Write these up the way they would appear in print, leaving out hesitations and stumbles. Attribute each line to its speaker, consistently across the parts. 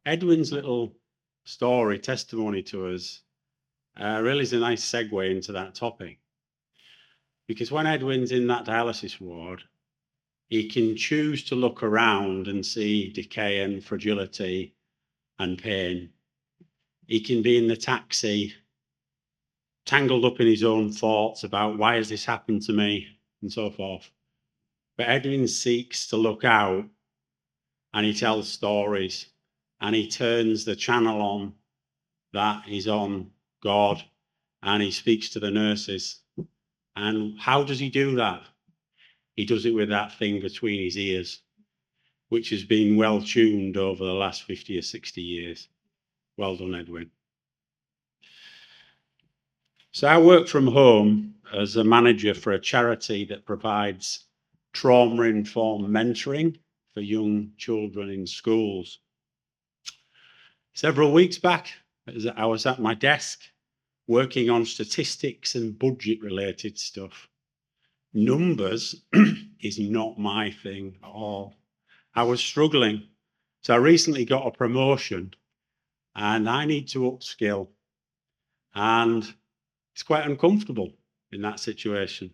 Speaker 1: Edwin's little story, testimony to us, really is a nice segue into that topic. Because when Edwin's in that dialysis ward, he can choose to look around and see decay and fragility and pain. He can be in the taxi, tangled up in his own thoughts about why has this happened to me and so forth. But Edwin seeks to look out and he tells stories and he turns the channel on that is on God and he speaks to the nurses. And how does he do that? He does it with that thing between his ears, which has been well tuned over the last 50 or 60 years. Well done, Edwin. So I work from home as a manager for a charity that provides trauma-informed mentoring for young children in schools. Several weeks back, I was at my desk working on statistics and budget-related stuff. Numbers is not my thing at all. I was struggling. So I recently got a promotion and I need to upskill. And it's quite uncomfortable in that situation.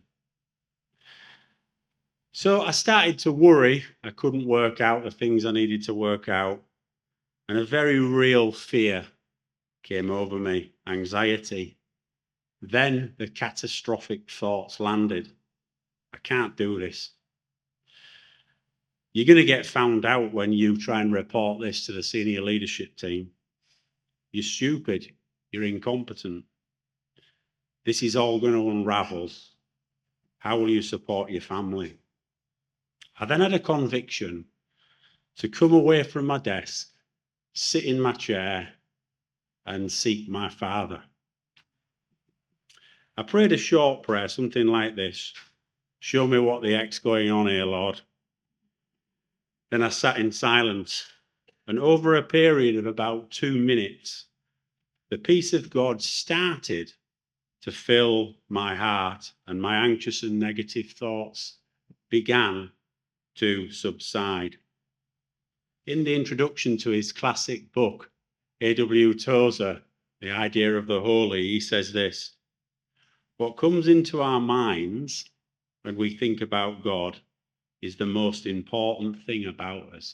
Speaker 1: So I started to worry. I couldn't work out the things I needed to work out. And a very real fear came over me, anxiety. Then the catastrophic thoughts landed. I can't do this. You're going to get found out when you try and report this to the senior leadership team. You're stupid. You're incompetent. This is all going to unravel. How will you support your family? I then had a conviction to come away from my desk, sit in my chair, and seek my Father. I prayed a short prayer, something like this. Show me what the heck's going on here, Lord. Then I sat in silence, and over a period of about 2 minutes, the peace of God started to fill my heart, and my anxious and negative thoughts began to subside. In the introduction to his classic book, A.W. Tozer, The Idea of the Holy, he says this: what comes into our minds when we think about God is the most important thing about us.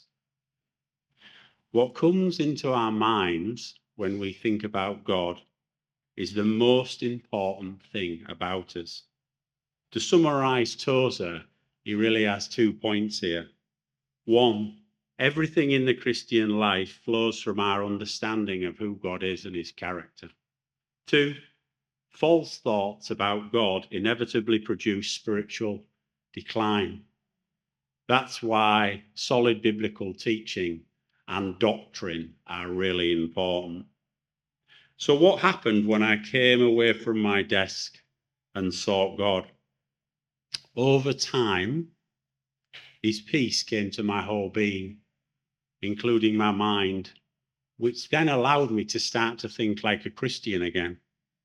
Speaker 1: What comes into our minds when we think about God is the most important thing about us. To summarize Tozer, he really has 2 points here. One, everything in the Christian life flows from our understanding of who God is and his character. 2, false thoughts about God inevitably produce spiritual decline. That's why solid biblical teaching and doctrine are really important. So what happened when I came away from my desk and sought God? Over time, his peace came to my whole being, including my mind, which then allowed me to start to think like a Christian again.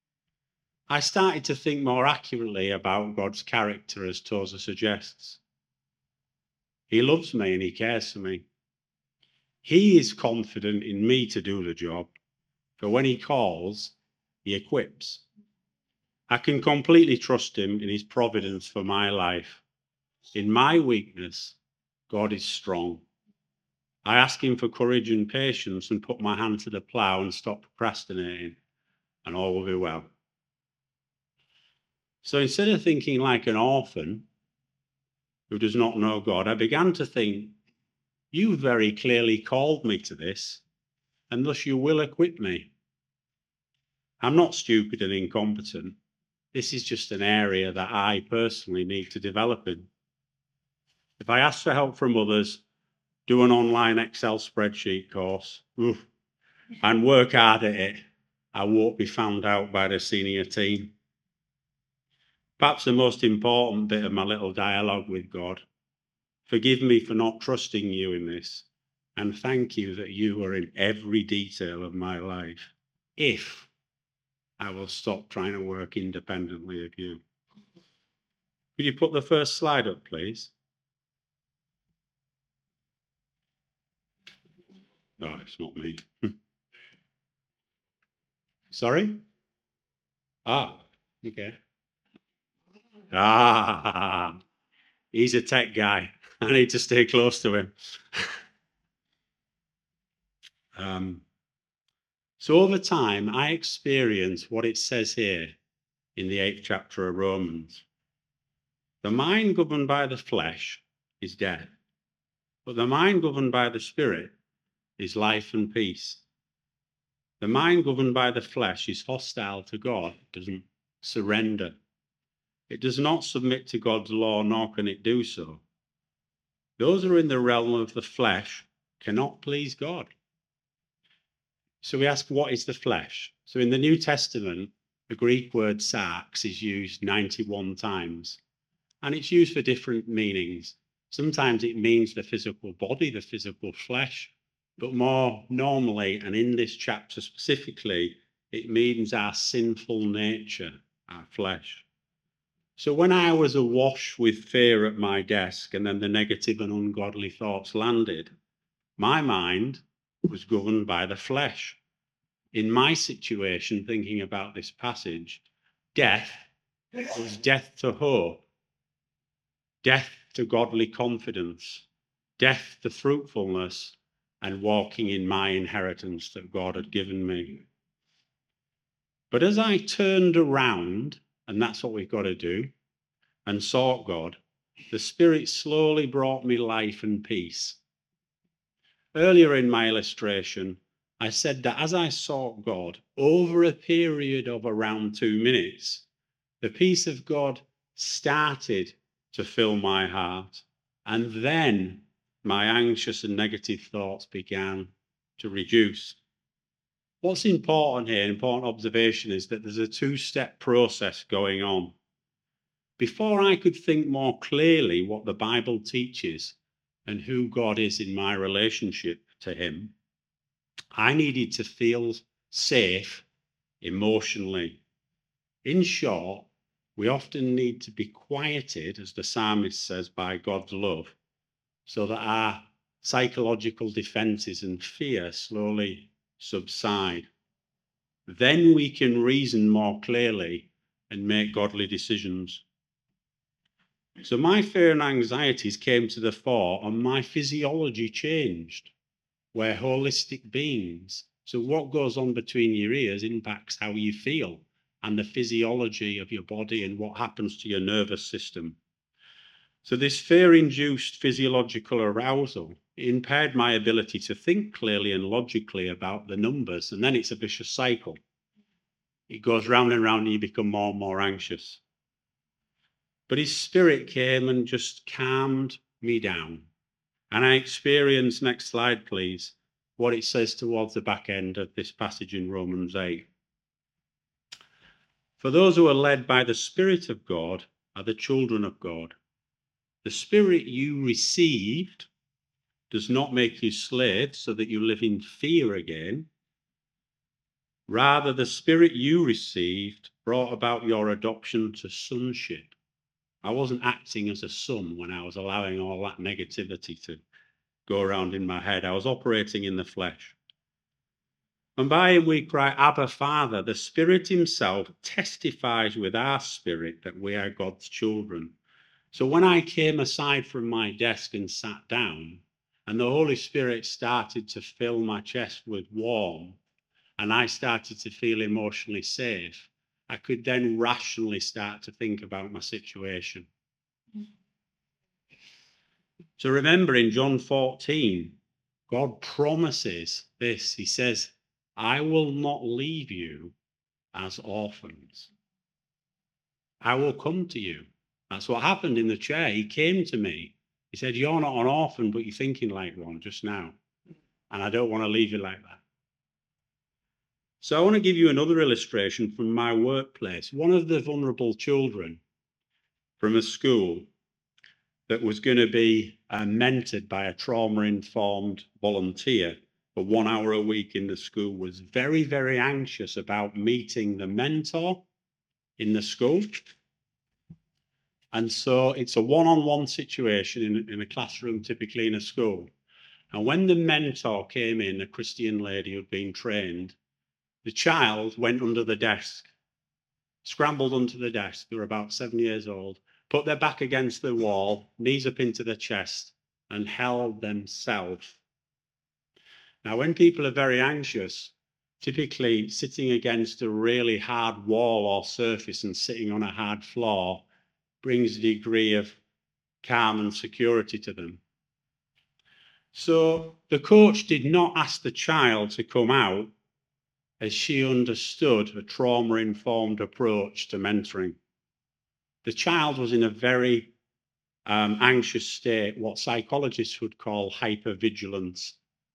Speaker 1: I started to think more accurately about God's character, as Tozer suggests. He loves me and he cares for me. He is confident in me to do the job, but when he calls, he equips. I can completely trust him in his providence for my life. In my weakness, God is strong. I ask him for courage and patience and put my hand to the plow and stop procrastinating, and all will be well. So instead of thinking like an orphan who does not know God, I began to think, you very clearly called me to this, and thus you will equip me. I'm not stupid and incompetent. This is just an area that I personally need to develop in. If I ask for help from others, do an online Excel spreadsheet course, and work hard at it, I won't be found out by the senior team. Perhaps the most important bit of my little dialogue with God: forgive me for not trusting you in this, and thank you that you are in every detail of my life, if I will stop trying to work independently of you. Could you put the first slide up, please? Oh, it's not me. Sorry? Ah, okay. Ah, he's a tech guy. I need to stay close to him. So over time, I experienced what it says here in the 8th chapter of Romans. The mind governed by the flesh is death, but the mind governed by the Spirit is life and peace. The mind governed by the flesh is hostile to God. It doesn't surrender. It does not submit to God's law, nor can it do so. Those who are in the realm of the flesh cannot please God. So we ask, what is the flesh? So in the New Testament, the Greek word sarx is used 91 times, and it's used for different meanings. Sometimes it means the physical body, the physical flesh, but more normally, and in this chapter specifically, it means our sinful nature, our flesh. So when I was awash with fear at my desk and then the negative and ungodly thoughts landed, my mind was governed by the flesh. In my situation, thinking about this passage, death was death to hope, death to godly confidence, death to fruitfulness, and walking in my inheritance that God had given me. But as I turned around, and that's what we've got to do, and sought God, the Spirit slowly brought me life and peace. Earlier in my illustration, I said that as I sought God over a period of around 2 minutes, the peace of God started to fill my heart, and then my anxious and negative thoughts began to reduce. What's important here, important observation, is that there's a two-step process going on. Before I could think more clearly what the Bible teaches and who God is in my relationship to him, I needed to feel safe emotionally. In short, we often need to be quieted, as the psalmist says, by God's love, so that our psychological defenses and fear slowly subside. Then we can reason more clearly and make godly decisions. So my fear and anxieties came to the fore and my physiology changed. We're holistic beings. So what goes on between your ears impacts how you feel and the physiology of your body and what happens to your nervous system. So this fear-induced physiological arousal impaired my ability to think clearly and logically about the numbers, and then it's a vicious cycle. It goes round and round and you become more and more anxious. But his Spirit came and just calmed me down. And I experienced, next slide please, what it says towards the back end of this passage in Romans 8. For those who are led by the Spirit of God are the children of God. The Spirit you received does not make you slaves so that you live in fear again. Rather, the Spirit you received brought about your adoption to sonship. I wasn't acting as a son when I was allowing all that negativity to go around in my head. I was operating in the flesh. And by him we cry, Abba, Father. The Spirit himself testifies with our spirit that we are God's children. So when I came aside from my desk and sat down, and the Holy Spirit started to fill my chest with warmth, and I started to feel emotionally safe, I could then rationally start to think about my situation. So remember in John 14, God promises this. He says, I will not leave you as orphans. I will come to you. That's what happened in the chair. He came to me. He said, you're not an orphan, but you're thinking like one just now. And I don't want to leave you like that. So I want to give you another illustration from my workplace. One of the vulnerable children from a school that was going to be mentored by a trauma-informed volunteer for 1 hour a week in the school was very, very anxious about meeting the mentor in the school. And so it's a one-on-one situation in a classroom, typically in a school. And when the mentor came in, a Christian lady who'd been trained, the child went under the desk, scrambled under the desk. They were about 7 years old, put their back against the wall, knees up into the chest, and held themselves. Now, when people are very anxious, typically sitting against a really hard wall or surface and sitting on a hard floor brings a degree of calm and security to them. So the coach did not ask the child to come out, as she understood a trauma-informed approach to mentoring. The child was in a very anxious state, what psychologists would call hypervigilance.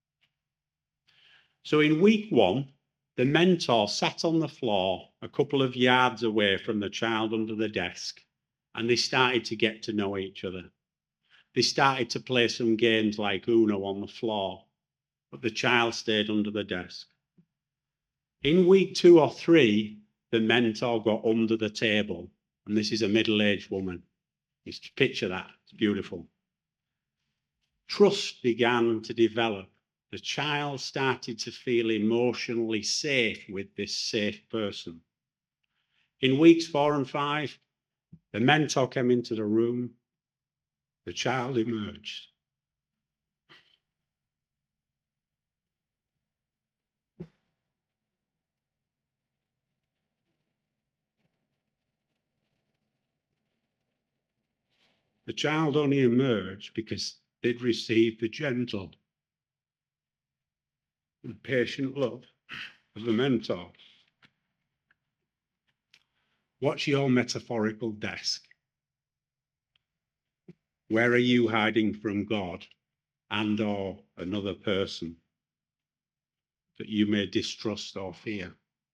Speaker 1: So in week 1, the mentor sat on the floor a couple of yards away from the child under the desk, and they started to get to know each other. They started to play some games like Uno on the floor, but the child stayed under the desk. In week 2 or 3, the mentor got under the table, and this is a middle-aged woman. Just picture that, it's beautiful. Trust began to develop. The child started to feel emotionally safe with this safe person. In weeks 4 and 5, the mentor came into the room, the child emerged. The child only emerged because they'd received the gentle and patient love of the mentor. What's your metaphorical desk? Where are you hiding from God and or another person that you may distrust or fear?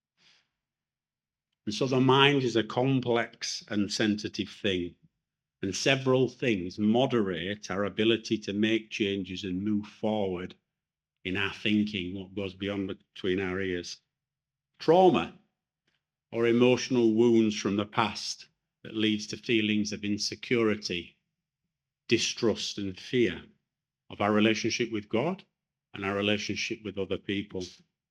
Speaker 1: And so the mind is a complex and sensitive thing, and several things moderate our ability to make changes and move forward in our thinking, what goes beyond between our ears. Trauma or emotional wounds from the past that leads to feelings of insecurity, distrust and fear of our relationship with God and our relationship with other people.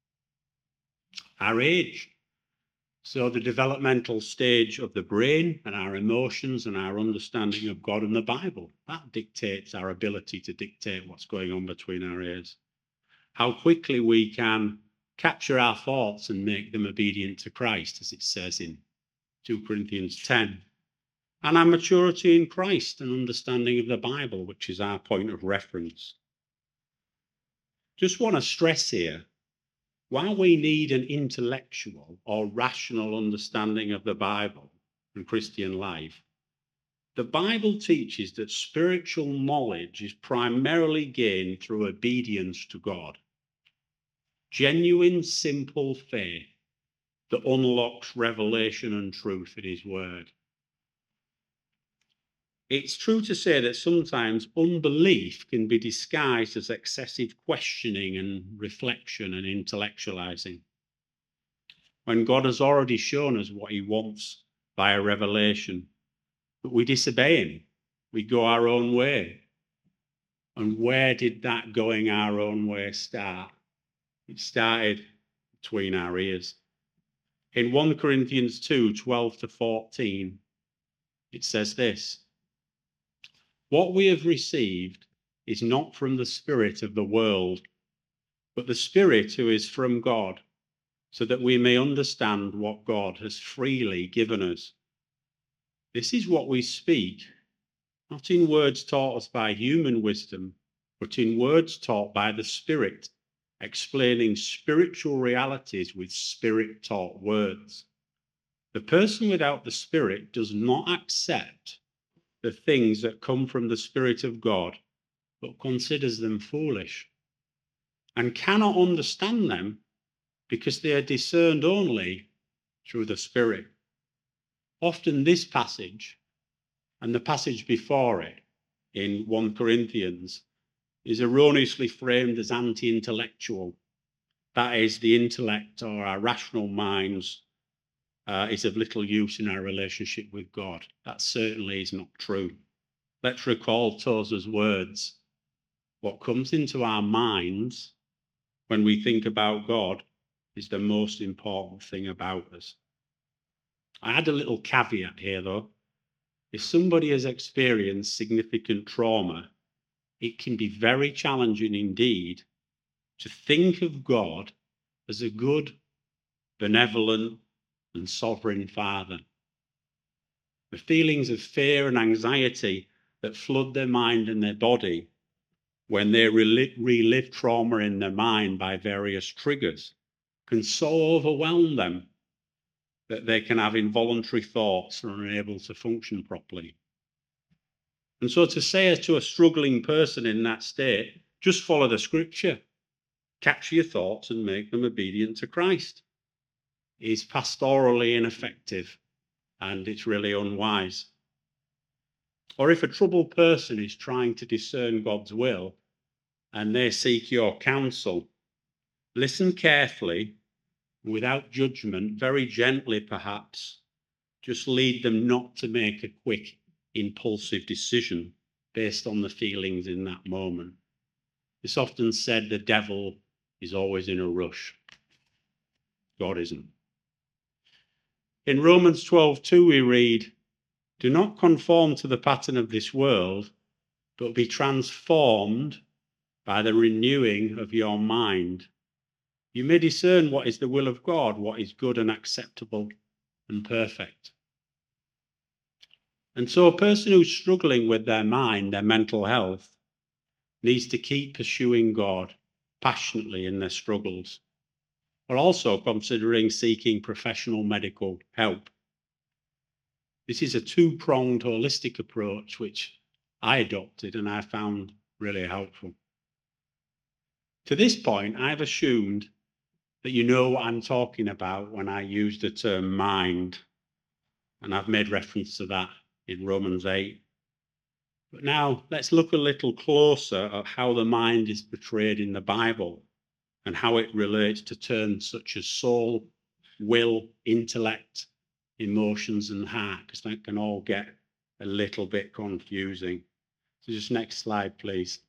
Speaker 1: Our age, so the developmental stage of the brain and our emotions and our understanding of God and the Bible, that dictates our ability to dictate what's going on between our ears. How quickly we can capture our thoughts and make them obedient to Christ, as it says in 2 Corinthians 10. And our maturity in Christ and understanding of the Bible, which is our point of reference. Just want to stress here, while we need an intellectual or rational understanding of the Bible and Christian life, the Bible teaches that spiritual knowledge is primarily gained through obedience to God. Genuine, simple faith that unlocks revelation and truth in His Word. It's true to say that sometimes unbelief can be disguised as excessive questioning and reflection and intellectualizing. When God has already shown us what He wants via revelation, but we disobey Him, we go our own way. And where did that going our own way start? It started between our ears. In 1 Corinthians 2, 12 to 14, it says this: what we have received is not from the spirit of the world, but the Spirit who is from God, so that we may understand what God has freely given us. This is what we speak, not in words taught us by human wisdom, but in words taught by the Spirit, explaining spiritual realities with Spirit-taught words. The person without the Spirit does not accept the things that come from the Spirit of God, but considers them foolish and cannot understand them because they are discerned only through the Spirit. Often this passage and the passage before it in 1 Corinthians is erroneously framed as anti-intellectual. That is, the intellect or our rational minds is of little use in our relationship with God. That certainly is not true. Let's recall Tozer's words. What comes into our minds when we think about God is the most important thing about us. I add a little caveat here, though. If somebody has experienced significant trauma, it can be very challenging indeed to think of God as a good, benevolent, and sovereign Father. The feelings of fear and anxiety that flood their mind and their body when they relive trauma in their mind by various triggers can so overwhelm them that they can have involuntary thoughts and are unable to function properly. And so to say to a struggling person in that state, just follow the scripture, capture your thoughts and make them obedient to Christ, is pastorally ineffective, and it's really unwise. Or if a troubled person is trying to discern God's will and they seek your counsel, listen carefully, without judgment, very gently perhaps, just lead them not to make a quick, impulsive decision based on the feelings in that moment. It's often said the devil is always in a rush. God isn't. In Romans 12:2 we read, "Do not conform to the pattern of this world, but be transformed by the renewing of your mind. You may discern what is the will of God, what is good and acceptable and perfect." And so a person who's struggling with their mind, their mental health, needs to keep pursuing God passionately in their struggles, but also considering seeking professional medical help. This is a two-pronged holistic approach which I adopted and I found really helpful. To this point, I've assumed that you know what I'm talking about when I use the term mind, and I've made reference to that in Romans 8. But now let's look a little closer at how the mind is portrayed in the Bible and how it relates to terms such as soul, will, intellect, emotions, and heart, because that can all get a little bit confusing. So just next slide, please.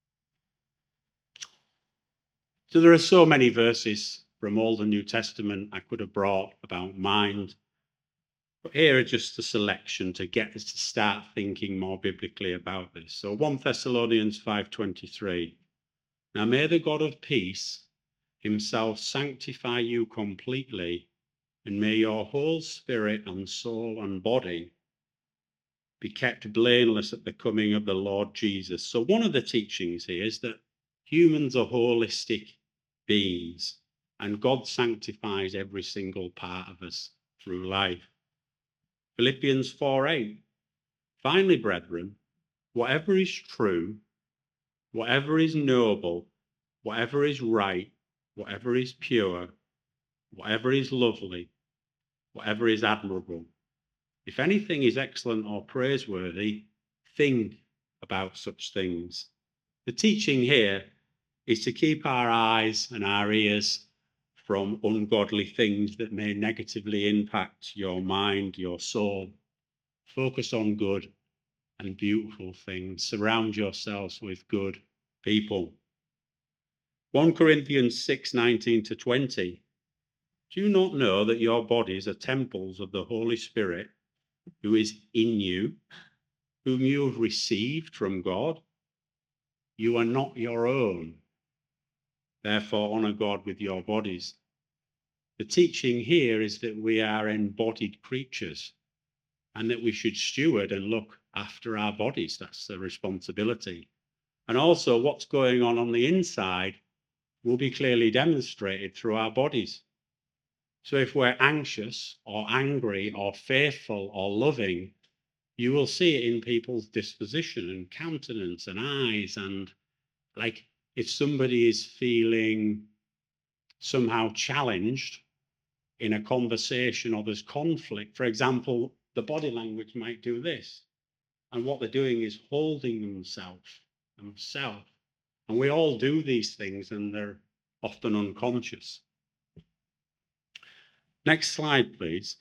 Speaker 1: So there are so many verses from Old and New Testament I could have brought about mind, but here are just a selection to get us to start thinking more biblically about this. So 1 Thessalonians 5:23. Now may the God of peace himself sanctify you completely, and may your whole spirit and soul and body be kept blameless at the coming of the Lord Jesus. So one of the teachings here is that humans are holistic beings, and God sanctifies every single part of us through life. Philippians 4:8. Finally, brethren, whatever is true, whatever is noble, whatever is right, whatever is pure, whatever is lovely, whatever is admirable, if anything is excellent or praiseworthy, think about such things. The teaching here is to keep our eyes and our ears from ungodly things that may negatively impact your mind, your soul. Focus on good and beautiful things. Surround yourselves with good people. 1 Corinthians 6:19-20. Do you not know that your bodies are temples of the Holy Spirit who is in you, whom you have received from God? You are not your own. Therefore, honor God with your bodies. The teaching here is that we are embodied creatures and that we should steward and look after our bodies. That's the responsibility. And also what's going on the inside will be clearly demonstrated through our bodies. So if we're anxious or angry or faithful or loving, you will see it in people's disposition and countenance and eyes. And like if somebody is feeling somehow challenged in a conversation or there's conflict, for example, the body language might do this. And what they're doing is holding themselves. And we all do these things and they're often unconscious. Next slide, please.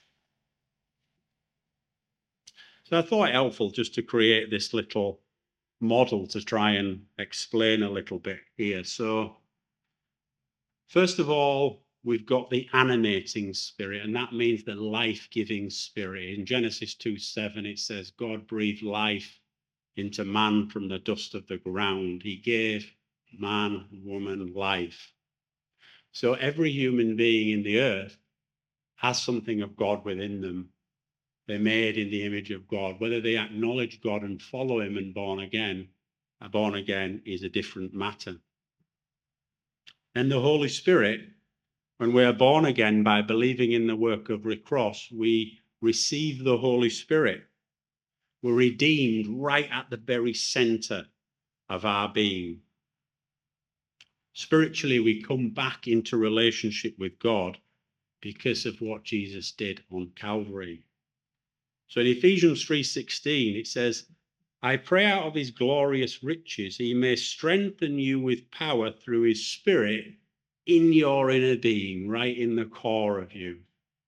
Speaker 1: So I thought it helpful just to create this little model to try and explain a little bit here. So, first of all, we've got the animating spirit, and that means the life-giving spirit. In Genesis 2:7, it says, God breathed life into man from the dust of the ground. He gave man and woman life. So every human being in the earth has something of God within them. They're made in the image of God. Whether they acknowledge God and follow him and born again is a different matter. And the Holy Spirit, when we are born again by believing in the work of the cross, we receive the Holy Spirit. We're redeemed right at the very center of our being. Spiritually, we come back into relationship with God because of what Jesus did on Calvary. So in Ephesians 3:16, it says, I pray out of his glorious riches, he may strengthen you with power through his Spirit in your inner being, right in the core of you.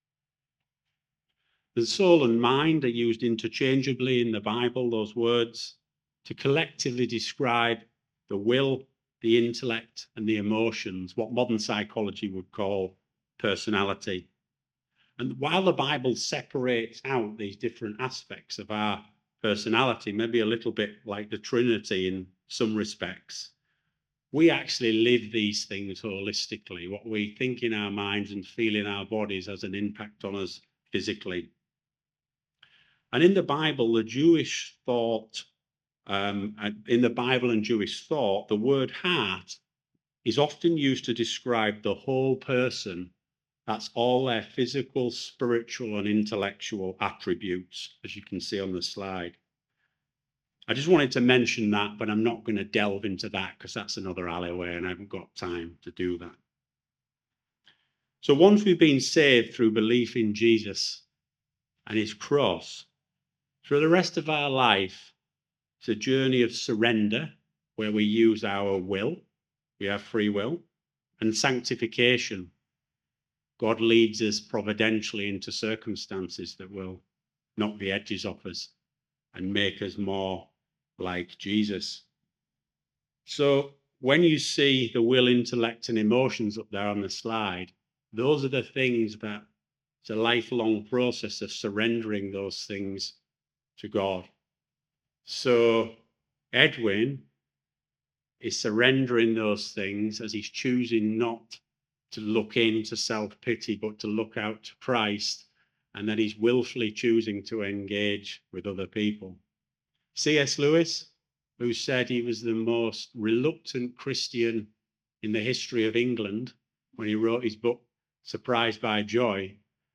Speaker 1: The soul and mind are used interchangeably in the Bible, those words, to collectively describe the will, the intellect, and the emotions, what modern psychology would call personality. And while the Bible separates out these different aspects of our personality, maybe a little bit like the Trinity in some respects, we actually live these things holistically. What we think in our minds and feel in our bodies has an impact on us physically. And in the Bible, the Jewish thought, in the Bible and Jewish thought, the word heart is often used to describe the whole person. That's all their physical, spiritual, and intellectual attributes, as you can see on the slide. I just wanted to mention that, but I'm not going to delve into that because that's another alleyway and I haven't got time to do that. So once we've been saved through belief in Jesus and his cross, through the rest of our life, it's a journey of surrender where we use our will, we have free will, and sanctification. God leads us providentially into circumstances that will knock the edges off us and make us more like Jesus. So when you see the will, intellect, and emotions up there on the slide, those are the things that it's a lifelong process of surrendering those things to God. So Edwin is surrendering those things as he's choosing not to look into self-pity, but to look out to Christ, and then he's willfully choosing to engage with other people. C.S. Lewis, who said he was the most reluctant Christian in the history of England when he wrote his book, Surprised by Joy,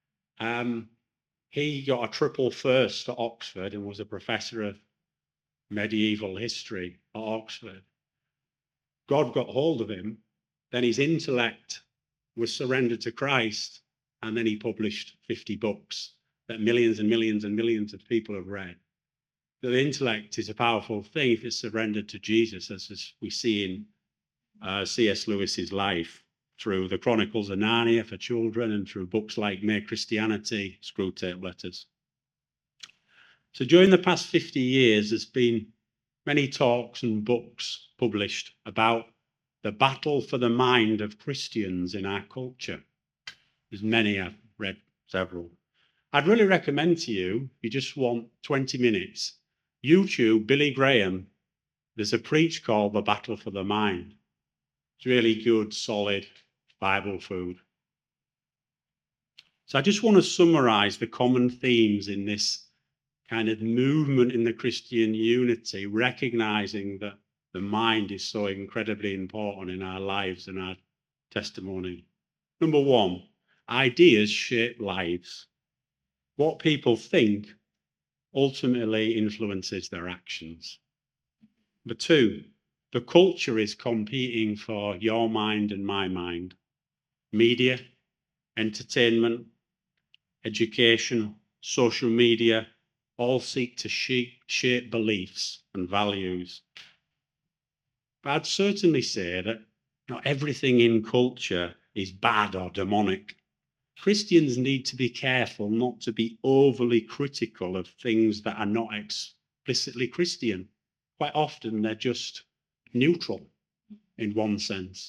Speaker 1: he got a triple first at Oxford and was a professor of medieval history at Oxford. God got hold of him, then his intellect was surrendered to Christ, and then he published 50 books that millions and millions and millions of people have read. The intellect is a powerful thing if it's surrendered to Jesus, as we see in C.S. Lewis's life, through the Chronicles of Narnia for children and through books like Mere Christianity, Screwtape Letters. So during the past 50 years, there's been many talks and books published about the battle for the mind of Christians in our culture. There's many, I've read several. I'd really recommend to you, if you just want 20 minutes, YouTube Billy Graham. There's a preach called The Battle for the Mind. It's really good, solid Bible food. So I just want to summarize the common themes in this kind of movement in the Christian unity, recognizing that the mind is so incredibly important in our lives and our testimony. Number one, ideas shape lives. What people think ultimately influences their actions. Number two, the culture is competing for your mind and my mind. Media, entertainment, education, social media, all seek to shape beliefs and values. But I'd certainly say that not everything in culture is bad or demonic. Christians need to be careful not to be overly critical of things that are not explicitly Christian. quite often they're just neutral in one sense.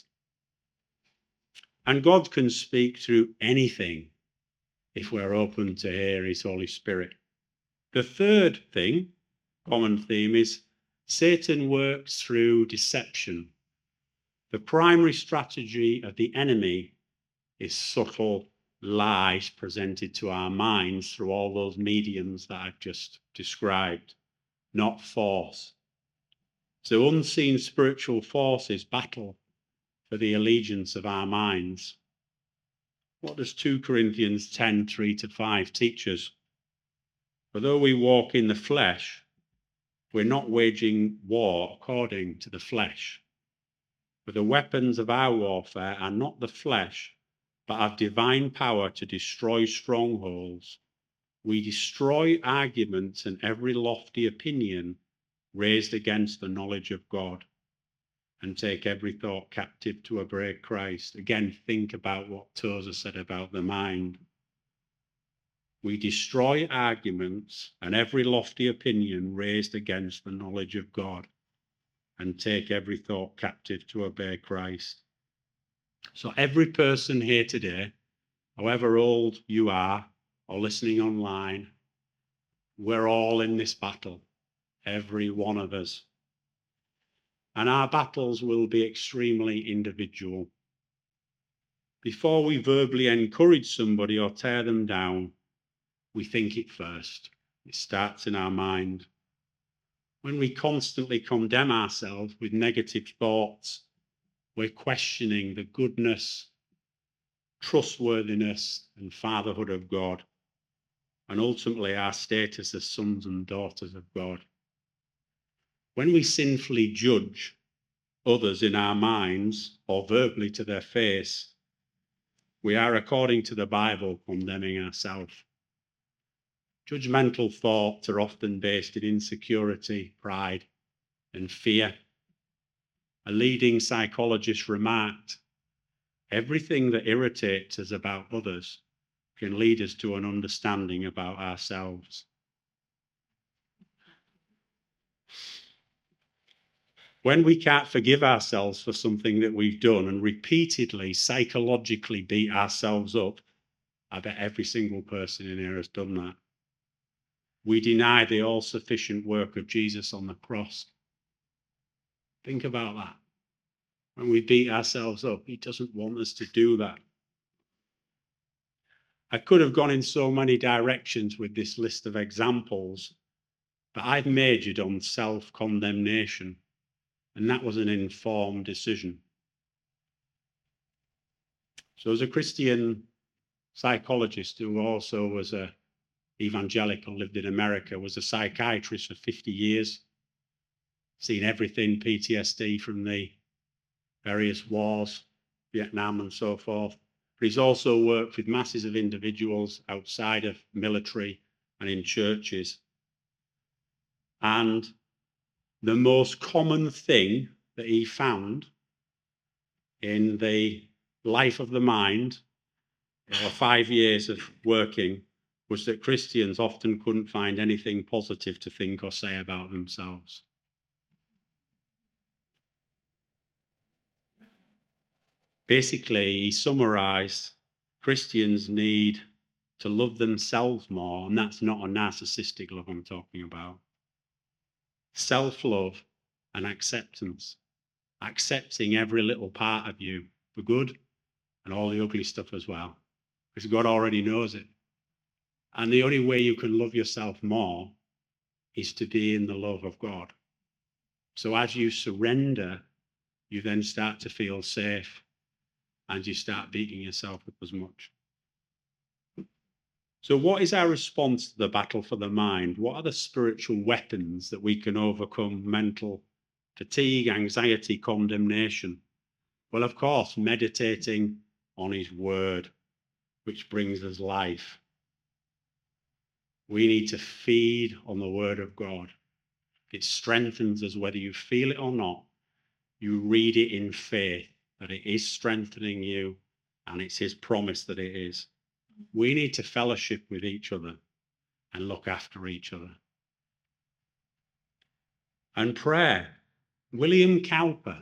Speaker 1: And God can speak through anything if we're open to hear his Holy Spirit. The third thing, common theme, is Satan works through deception. The primary strategy of the enemy is subtle lies presented to our minds through all those mediums that I've just described, not force. So unseen spiritual forces battle for the allegiance of our minds. What does 2 Corinthians 10, 3-5 teach us? For though we walk in the flesh, we're not waging war according to the flesh. For the weapons of our warfare are not the flesh, but have divine power to destroy strongholds. We destroy arguments and every lofty opinion raised against the knowledge of God, and take every thought captive to obey Christ. Again, think about what Tozer said about the mind. We destroy arguments and every lofty opinion raised against the knowledge of God, and take every thought captive to obey Christ. So every person here today, however old you are or listening online, we're all in this battle, every one of us. And our battles will be extremely individual. Before we verbally encourage somebody or tear them down, we think it first. It starts in our mind. When we constantly condemn ourselves with negative thoughts, we're questioning the goodness, trustworthiness, and fatherhood of God, and ultimately our status as sons and daughters of God. When we sinfully judge others in our minds or verbally to their face, we are, according to the Bible, condemning ourselves. Judgmental thoughts are often based in insecurity, pride, and fear. A leading psychologist remarked, everything that irritates us about others can lead us to an understanding about ourselves. When we can't forgive ourselves for something that we've done and repeatedly psychologically beat ourselves up, I bet every single person in here has done that. We deny the all-sufficient work of Jesus on the cross. Think about that. When we beat ourselves up, he doesn't want us to do that. I could have gone in so many directions with this list of examples, but I've majored on self-condemnation, and that was an informed decision. So as a Christian psychologist who also was an evangelical, lived in America, was a psychiatrist for 50 years, seen everything, PTSD from the various wars, Vietnam and so forth. But he's also worked with masses of individuals outside of military and in churches. And the most common thing that he found in the life of the mind, or 5 years of working, was that Christians often couldn't find anything positive to think or say about themselves. Basically, he summarized Christians need to love themselves more, and that's not a narcissistic love I'm talking about. Self-love and acceptance. Accepting every little part of you, the good and all the ugly stuff as well, because God already knows it. And the only way you can love yourself more is to be in the love of God. So as you surrender, you then start to feel safe, and you start beating yourself up as much. So what is our response to the battle for the mind? What are the spiritual weapons that we can overcome mental fatigue, anxiety, condemnation? Well, of course, meditating on his word, which brings us life. We need to feed on the word of God. It strengthens us whether you feel it or not. You read it in faith that it is strengthening you, and it's his promise that it is. We need to fellowship with each other and look after each other. And prayer. William Cowper,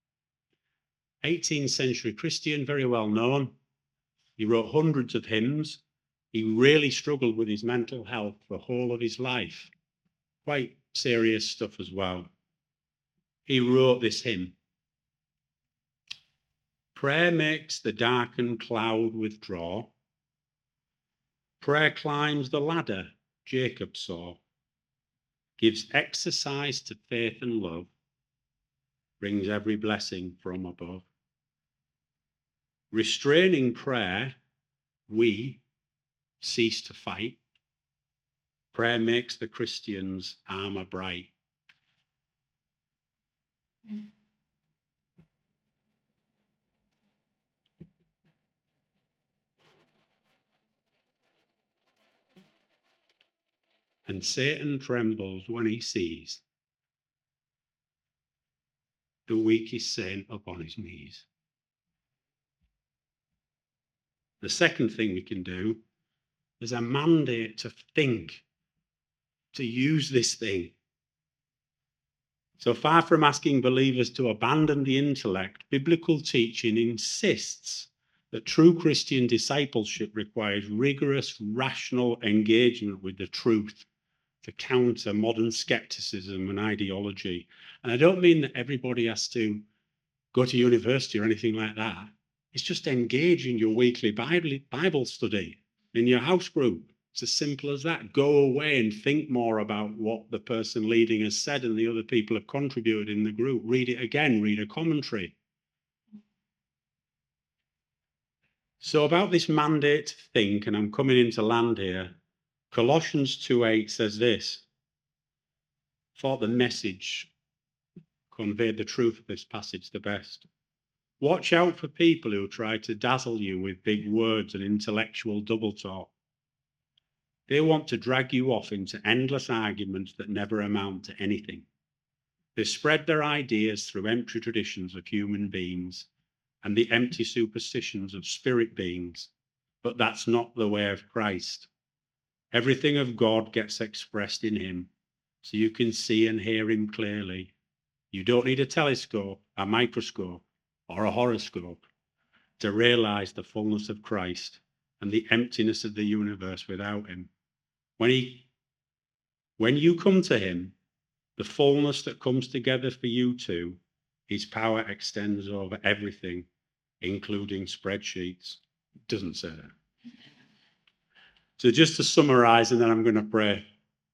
Speaker 1: 18th century Christian, very well known. He wrote hundreds of hymns. He really struggled with his mental health the whole of his life. Quite serious stuff as well. He wrote this hymn. Prayer makes the darkened cloud withdraw. Prayer climbs the ladder Jacob saw, gives exercise to faith and love, brings every blessing from above. Restraining prayer, we cease to fight. Prayer makes the Christian's armor bright. And Satan trembles when he sees the weakest saint upon his knees. The second thing we can do is a mandate to think, to use this thing. So far from asking believers to abandon the intellect, biblical teaching insists that true Christian discipleship requires rigorous, rational engagement with the truth to counter modern skepticism and ideology. And I don't mean that everybody has to go to university or anything like that. It's just engage in your weekly Bible study in your house group. It's as simple as that. Go away and think more about what the person leading has said and the other people have contributed in the group. Read it again, read a commentary. So about this mandate to think, and I'm coming into land here, Colossians 2:8 says this. I thought the message conveyed the truth of this passage the best. Watch out for people who try to dazzle you with big words and intellectual double talk. They want to drag you off into endless arguments that never amount to anything. They spread their ideas through empty traditions of human beings and the empty superstitions of spirit beings, but that's not the way of Christ. Everything of God gets expressed in him, so you can see and hear him clearly. You don't need a telescope, a microscope, or a horoscope to realize the fullness of Christ and the emptiness of the universe without him. When you come to him, the fullness that comes together for you too, his power extends over everything, including spreadsheets. It doesn't say that. So just to summarize, and then I'm going to pray.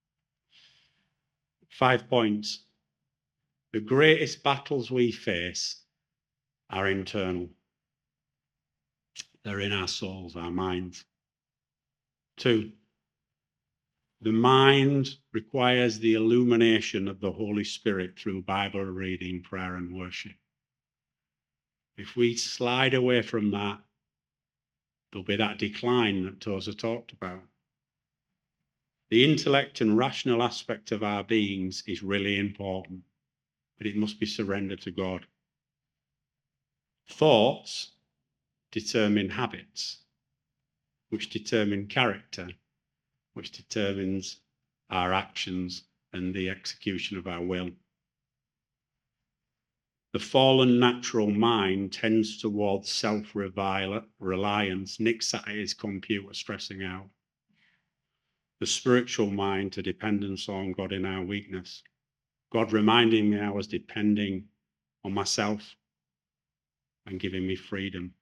Speaker 1: 5 points. The greatest battles we face are internal. They're in our souls, our minds. 2, the mind requires the illumination of the Holy Spirit through Bible reading, prayer, and worship. If we slide away from that, there'll be that decline that Tozer talked about. The intellect and rational aspect of our beings is really important, but it must be surrendered to God. Thoughts determine habits, which determine character, which determines our actions and the execution of our will. The fallen natural mind tends towards self-reliance. Nick sat at his computer stressing out. The spiritual mind to dependence on God in our weakness. God reminding me I was depending on myself and giving me freedom.